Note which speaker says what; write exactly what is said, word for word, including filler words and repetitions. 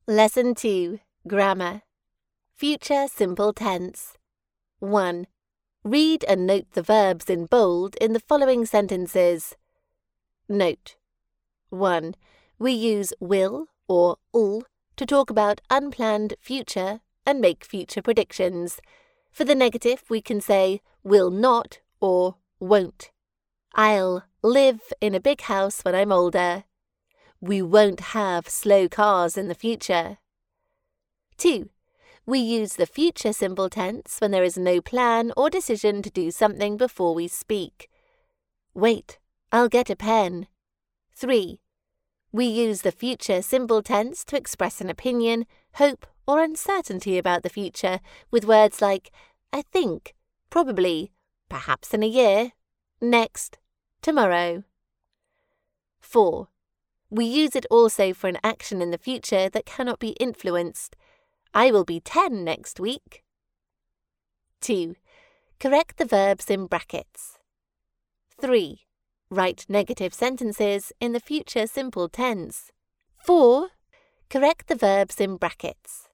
Speaker 1: Lesson two. Grammar. Future simple tense. one. Read and note the verbs in bold in the following sentences. Note. one. We use will or ul to talk about unplanned future and make future predictions. For the negative, we can say will not or won't. I'll live in a big house when I'm older. We won't have slow cars in the future. two. We use the future simple tense when there is no plan or decision to do something before we speak. Wait, I'll get a pen. three. We use the future simple tense to express an opinion, hope, or uncertainty about the future with words like I think, probably, perhaps in a year, next, tomorrow. four. We use it also for an action in the future that cannot be influenced. I will be ten next week. two. Correct the verbs in brackets. three. Write negative sentences in the future simple tense. four. Correct the verbs in brackets.